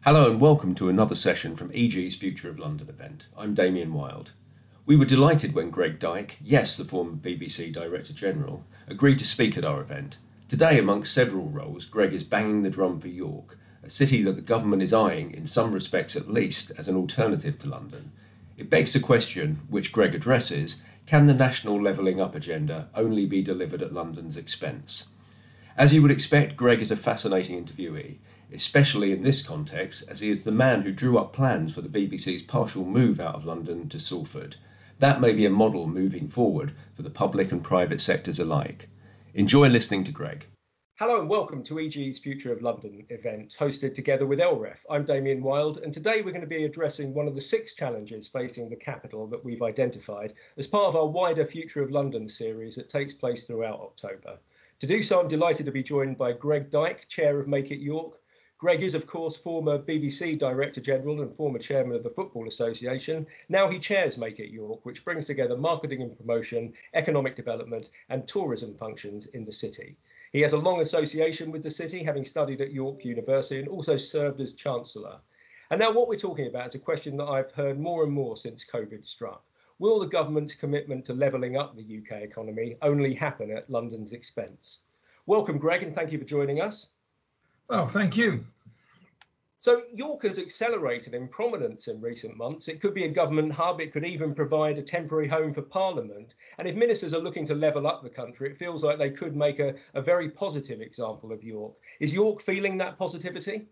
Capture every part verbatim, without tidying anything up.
Hello and welcome to another session from E G's Future of London event. I'm Damien Wild. We were delighted when Greg Dyke, yes, the former B B C Director General, agreed to speak at our event. Today, amongst several roles, Greg is banging the drum for York, a city that the government is eyeing, in some respects at least, as an alternative to London. It begs the question, which Greg addresses, can the national levelling up agenda only be delivered at London's expense? As you would expect, Greg is a fascinating interviewee, especially in this context, as he is the man who drew up plans for the B B C's partial move out of London to Salford. That may be a model moving forward for the public and private sectors alike. Enjoy listening to Greg. Hello and welcome to E G's Future of London event, hosted together with L R E F. I'm Damien Wild, and today we're going to be addressing one of the six challenges facing the capital that we've identified as part of our wider Future of London series that takes place throughout October. To do so, I'm delighted to be joined by Greg Dyke, Chair of Make It York. Greg is, of course, former B B C Director General and former Chairman of the Football Association. Now he chairs Make It York, which brings together marketing and promotion, economic development and tourism functions in the city. He has a long association with the city, having studied at York University and also served as Chancellor. And now what we're talking about is a question that I've heard more and more since COVID struck. Will the government's commitment to levelling up the U K economy only happen at London's expense? Welcome, Greg, and thank you for joining us. Well, thank you. So York has accelerated in prominence in recent months. It could be a government hub. It could even provide a temporary home for Parliament. And if ministers are looking to level up the country, it feels like they could make a, a very positive example of York. Is York feeling that positivity?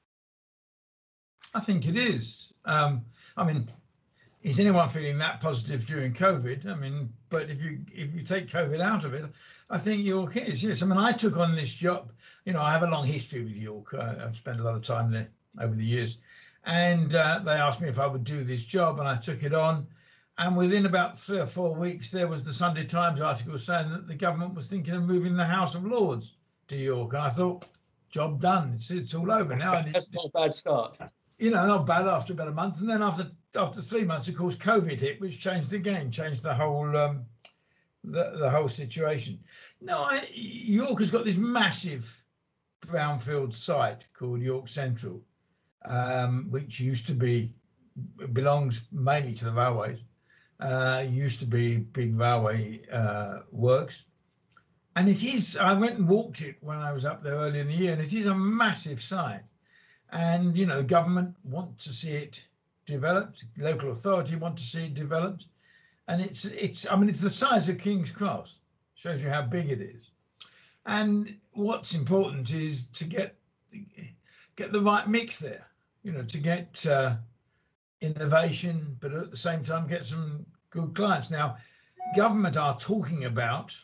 I think it is. Um, I mean, is anyone feeling that positive during COVID? I mean, but if you if you take COVID out of it, I think York is. Yes, I mean, I took on this job. You know, I have a long history with York. I, I've spent a lot of time there over the years, and uh, they asked me if I would do this job, and I took it on. And within about three or four weeks, there was the Sunday Times article saying that the government was thinking of moving the House of Lords to York, and I thought, job done. It's it's all over now. That's not a bad start. You know, not bad after about a month, and then after after three months, of course, COVID hit, which changed the game, changed the whole um, the the whole situation. No, I, York has got this massive brownfield site called York Central, um, which used to be belongs mainly to the railways. Uh, used to be big railway uh, works, and it is. I went and walked it when I was up there early in the year, and it is a massive site. And, you know, government want to see it developed, local authority want to see it developed. And it's, it's I mean, it's the size of King's Cross, shows you how big it is. And what's important is to get, get the right mix there, you know, to get uh, innovation, but at the same time, get some good clients. Now, government are talking about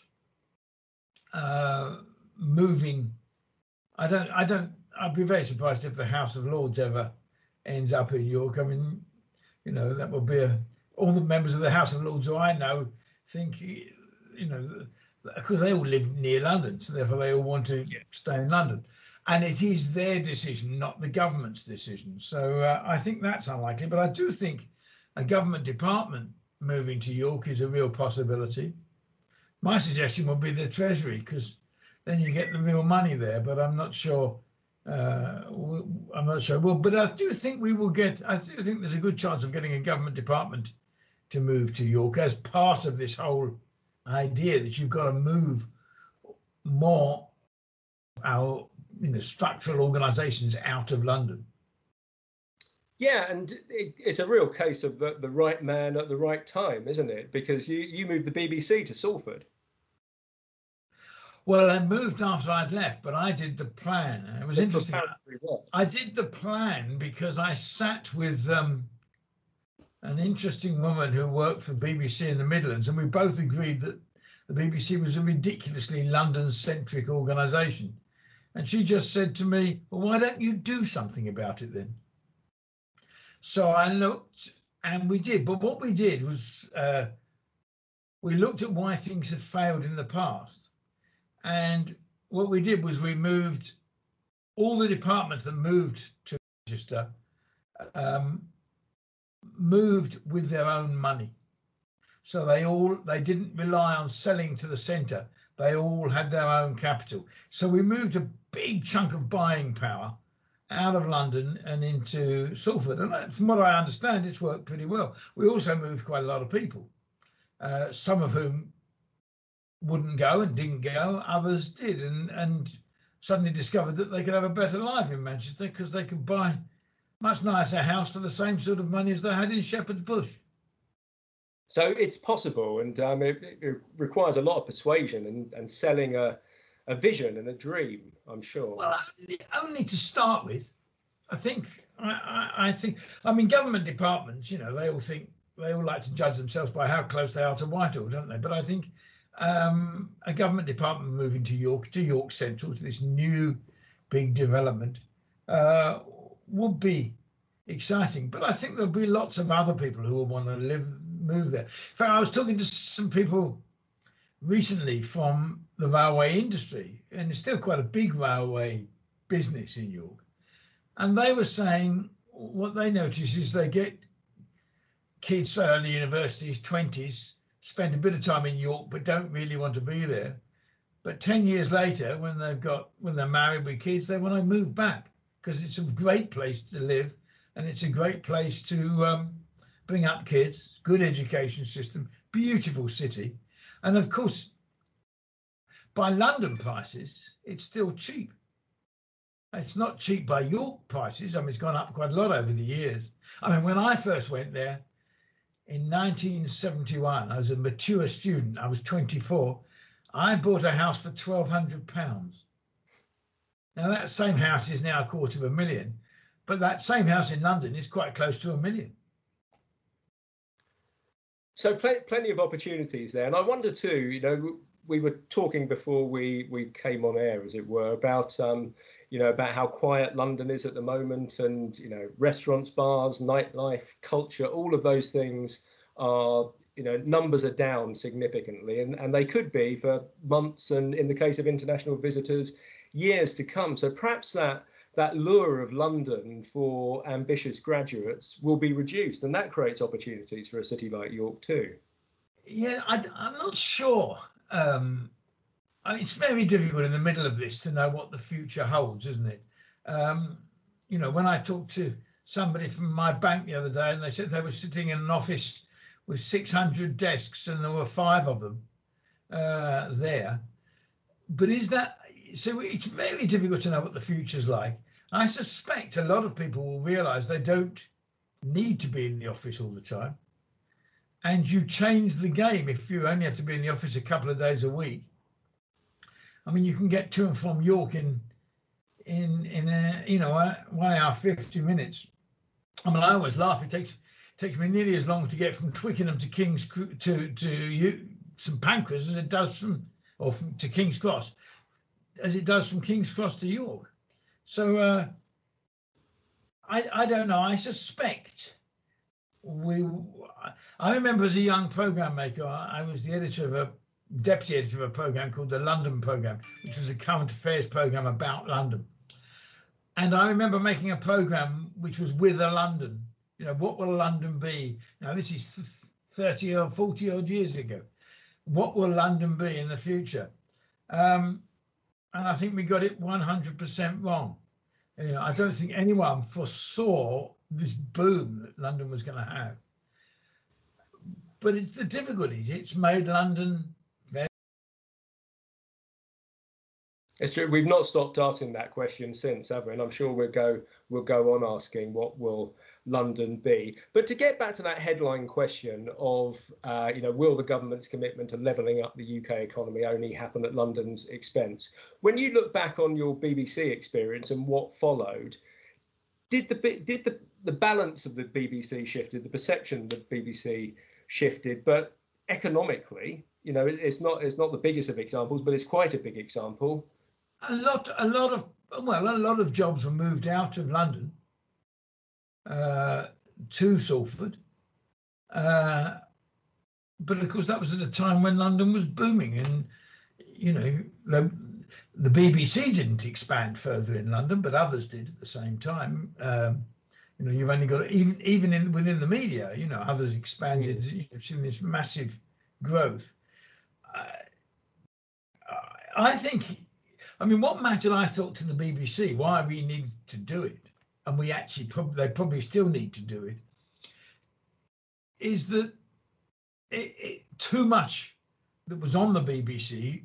uh, moving, I don't, I don't, I'd be very surprised if the House of Lords ever ends up in York. I mean, you know, that would be a, all the members of the House of Lords who I know think, you know, because they all live near London, so therefore they all want to yeah. stay in London. And it is their decision, not the government's decision. So uh, I think that's unlikely. But I do think a government department moving to York is a real possibility. My suggestion would be the Treasury, because then you get the real money there, but I'm not sure. Uh, I'm not sure. Well, but I do think we will get, I do think there's a good chance of getting a government department to move to York as part of this whole idea that you've got to move more our, you know, structural organisations out of London. Yeah, and it, it's a real case of the, the right man at the right time, isn't it? Because you, you moved the B B C to Salford. Well, I moved after I'd left, but I did the plan. It was It's interesting. I did the plan because I sat with um, an interesting woman who worked for B B C in the Midlands, and we both agreed that the B B C was a ridiculously London-centric organisation. And she just said to me, well, why don't you do something about it then? So I looked, and we did. But what we did was uh, we looked at why things had failed in the past. And what we did was we moved all the departments that moved to Manchester, um, moved with their own money. So they all, they didn't rely on selling to the centre. They all had their own capital. So we moved a big chunk of buying power out of London and into Salford. And from what I understand, it's worked pretty well. We also moved quite a lot of people, uh, some of whom wouldn't go and didn't go, others did, and, and suddenly discovered that they could have a better life in Manchester because they could buy a much nicer house for the same sort of money as they had in Shepherd's Bush. So it's possible, and um, it, it requires a lot of persuasion and, and selling a, a vision and a dream, I'm sure. Well, only, only to start with. I think, I, I, I think, I mean, government departments, you know, they all think, they all like to judge themselves by how close they are to Whitehall, don't they? But I think um, a government department moving to York, to York Central, to this new big development, uh, would be exciting. But I think there'll be lots of other people who will want to live, move there. In fact, I was talking to some people recently from the railway industry, and it's still quite a big railway business in York. And they were saying what they notice is they get kids straight out of the universities, twenties, spend a bit of time in York, but don't really want to be there. But ten years later, when they've got, when they're married with kids, they want to move back because it's a great place to live and it's a great place to um, bring up kids, good education system, beautiful city. And of course, by London prices, it's still cheap. It's not cheap by York prices. I mean, it's gone up quite a lot over the years. I mean, when I first went there in nineteen seventy-one, I was a mature student. I was twenty-four. I bought a house for twelve hundred pounds. Now, that same house is now a quarter of a million, but that same house in London is quite close to a million. So pl- plenty of opportunities there. And I wonder too, you know, we were talking before we, we came on air, as it were, about, um, you know, about how quiet London is at the moment, and, you know, restaurants, bars, nightlife, culture, all of those things are, you know, numbers are down significantly, and, and they could be for months, and in the case of international visitors, years to come. So perhaps that that lure of London for ambitious graduates will be reduced, and that creates opportunities for a city like York too. Yeah, I, I'm not sure. Um, it's very difficult in the middle of this to know what the future holds, isn't it? Um, you know, when I talked to somebody from my bank the other day, and they said they were sitting in an office with six hundred desks and there were five of them uh, there. But is that, so it's very difficult to know what the future's like. I suspect a lot of people will realise they don't need to be in the office all the time. And you change the game if you only have to be in the office a couple of days a week. I mean, you can get to and from York in in in a, you know, one hour fifty minutes. I mean, I always laugh. It takes takes me nearly as long to get from Twickenham to King's to to St Pancras as it does from or from, to King's Cross as it does from King's Cross to York. So uh, I I don't know. I suspect we. I remember as a young program maker, I, I was the editor of a deputy editor of a program called the London Programme, which was a current affairs program about London. And I remember making a program which was with a London. You know, what will London be? Now, this is thirty or forty odd years ago. What will London be in the future? Um, and I think we got it one hundred percent wrong. You know, I don't think anyone foresaw this boom that London was going to have. But it's the difficulties. It's made London very. It's true. We've not stopped asking that question since, have we? And I'm sure we'll go we'll go on asking what will London be. But to get back to that headline question of, uh, you know, will the government's commitment to levelling up the U K economy only happen at London's expense? When you look back on your B B C experience and what followed, did the did the the balance of the B B C shifted, the perception of the B B C shifted, but economically, you know, it's not it's not the biggest of examples, but it's quite a big example. A lot, a lot of, well, a lot of jobs were moved out of London uh, to Salford. Uh, but of course, that was at a time when London was booming, and, you know, the, the B B C didn't expand further in London, but others did at the same time. Um, you know, you've only got, even even in within the media, you know, others expanded. Mm. You've seen this massive growth. Uh, I think I mean, what mattered, I thought, to the B B C, why we needed to do it, and we actually probably they probably still need to do it, is that it, it, too much that was on the B B C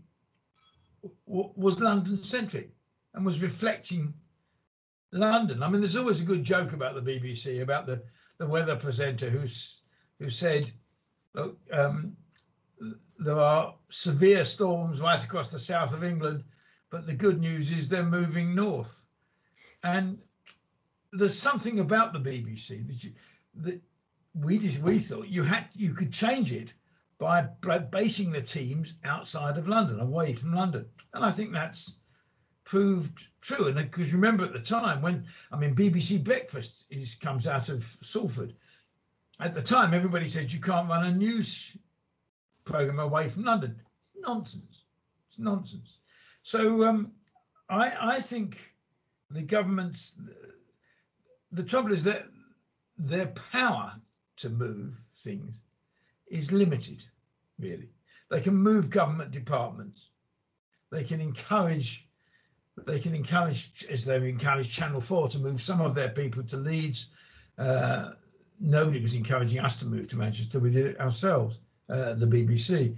w- was London centric and was reflecting London. I mean, there's always a good joke about the B B C about the, the weather presenter who's who said, look, um, there are severe storms right across the south of England, but the good news is they're moving north. And there's something about the B B C that you, that we just, we thought you had you could change it by basing the teams outside of London, away from London, and I think that's proved true. And because remember at the time when, I mean, B B C Breakfast is comes out of Salford. At the time, everybody said you can't run a news program away from London. Nonsense. It's nonsense. So um, I, I think the government's, the trouble is that their power to move things is limited, really. They can move government departments. They can encourage, they can encourage, as they've encouraged Channel four to move some of their people to Leeds. Uh, nobody was encouraging us to move to Manchester. We did it ourselves, uh, the B B C.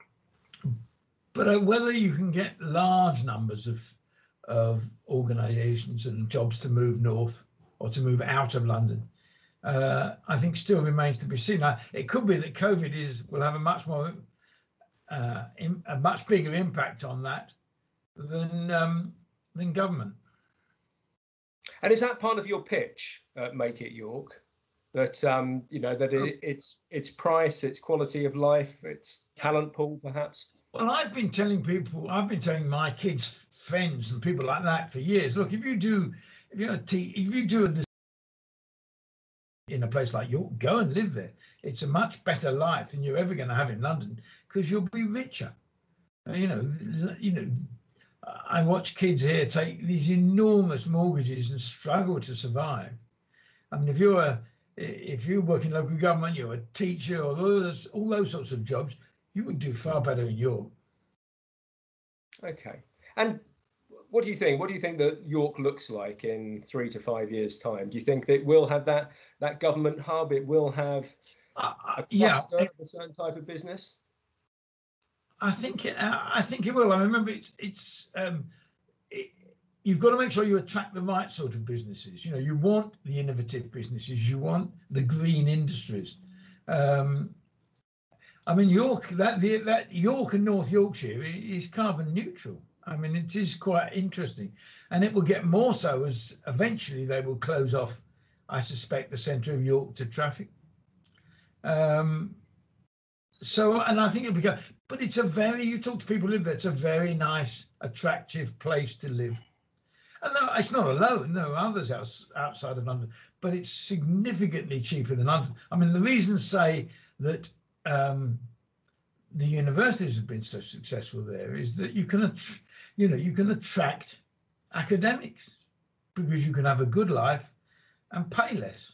But uh, whether you can get large numbers of of organisations and jobs to move north or to move out of London, uh, I think still remains to be seen. Now, it could be that COVID is will have a much more uh, in, a much bigger impact on that than um, than government. And is that part of your pitch at Make It York? That um, you know that it, it's it's price, it's quality of life, it's talent pool, perhaps. Well, I've been telling people, I've been telling my kids' friends and people like that for years. Look, if you do, if you're a te- if you do this in a place like York, go and live there. It's a much better life than you're ever going to have in London because you'll be richer. You know, you know. I watch kids here take these enormous mortgages and struggle to survive. I mean, if you're a if you work in local government, you're a teacher or those, all those sorts of jobs, you would do far better in York. Okay. And what do you think? What do you think that York looks like in three to five years' time? Do you think that it will have that that government hub? It will have uh, a yeah, cluster of a certain type of business? I think it, I think it will. I remember it's it's um, it, you've got to make sure you attract the right sort of businesses. You know, you want the innovative businesses, you want the green industries. Um, I mean, York, that the, that York and North Yorkshire is carbon neutral. I mean, it is quite interesting, and it will get more so as eventually they will close off, I suspect, the centre of York to traffic. Um, so, and I think it'll become, but it's a very, you talk to people who live there, it's a very nice, attractive place to live. And no, it's not alone, there are others else, outside of London, but it's significantly cheaper than London. I mean, the reasons say that um, the universities have been so successful there is that you can, you know, you can attract academics because you can have a good life and pay less.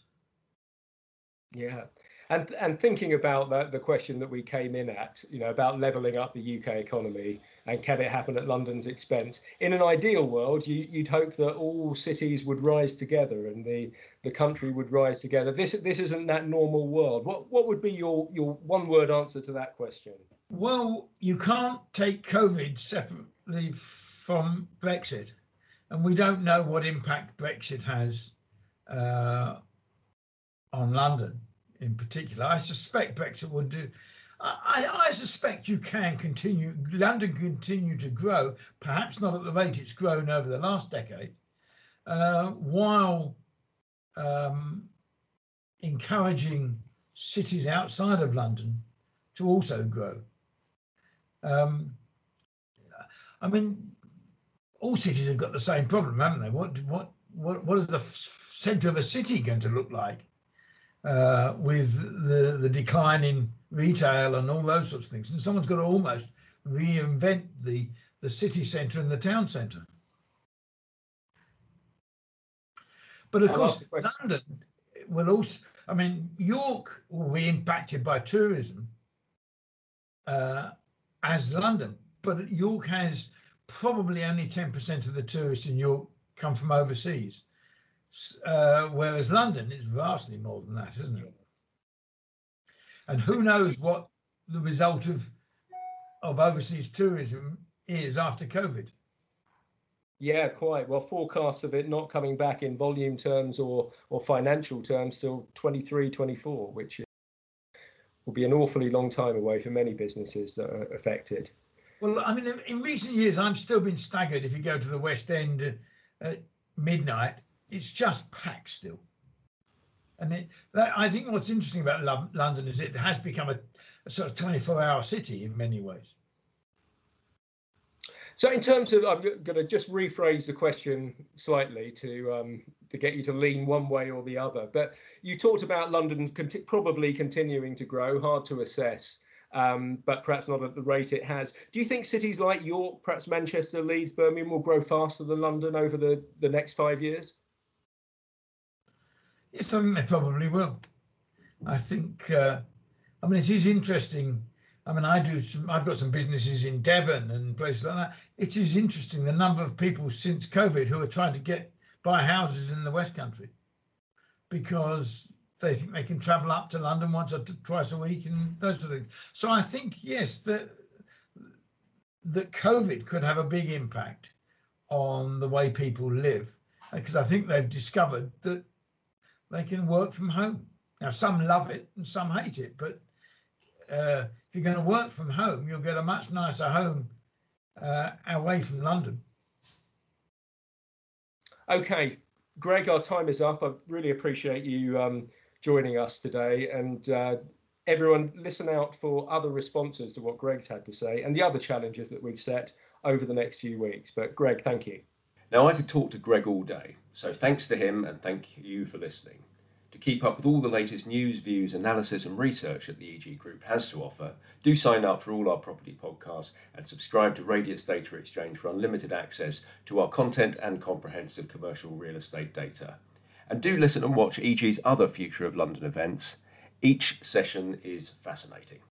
Yeah. And and thinking about that, the question that we came in at, you know, about levelling up the U K economy and can it happen at London's expense? In an ideal world, you, you'd hope that all cities would rise together and the, the country would rise together. This this isn't that normal world. What what would be your your one word answer to that question? Well, you can't take COVID separately from Brexit, and we don't know what impact Brexit has uh, on London in particular. I suspect Brexit would do. I, I suspect you can continue, London continue to grow, perhaps not at the rate it's grown over the last decade, uh, while um, encouraging cities outside of London to also grow. Um, I mean, all cities have got the same problem, haven't they? What what what what is the centre of a city going to look like uh, with the the decline in retail and all those sorts of things? And someone's got to almost reinvent the the city centre and the town centre. But of I'll course, London will also. I mean, York will be impacted by tourism uh, as London, but York has probably only ten percent of the tourists in York come from overseas, uh, whereas London is vastly more than that, isn't it? And who knows what the result of of overseas tourism is after COVID. Yeah, quite. Well, forecasts of it not coming back in volume terms or or financial terms till twenty-three, twenty-four, which is, will be an awfully long time away for many businesses that are affected. Well, I mean, in, in recent years, I've still been staggered. If you go to the West End at midnight, it's just packed still. And it, that, I think what's interesting about Lo- London is it has become a, a sort of twenty-four hour city in many ways. So in terms of, I'm going to just rephrase the question slightly to um, to get you to lean one way or the other. But you talked about London conti- probably continuing to grow, hard to assess, um, but perhaps not at the rate it has. Do you think cities like York, perhaps Manchester, Leeds, Birmingham will grow faster than London over the, the next five years? Yes, I think they probably will. I think, uh, I mean, it is interesting. I mean, I do some, I've got some businesses in Devon and places like that. It is interesting the number of people since COVID who are trying to get buy houses in the West Country because they think they can travel up to London once or t- twice a week and those sort of things. So I think, yes, that that COVID could have a big impact on the way people live because I think they've discovered that they can work from home. Now, some love it and some hate it, but uh, if you're going to work from home, you'll get a much nicer home uh, away from London. Okay, Greg, our time is up. I really appreciate you um, joining us today, and uh, everyone listen out for other responses to what Greg's had to say and the other challenges that we've set over the next few weeks. But Greg, thank you. Now, I could talk to Greg all day, so thanks to him and thank you for listening. To keep up with all the latest news, views, analysis and research that the E G Group has to offer, do sign up for all our property podcasts and subscribe to Radius Data Exchange for unlimited access to our content and comprehensive commercial real estate data. And do listen and watch E G's other Future of London events. Each session is fascinating.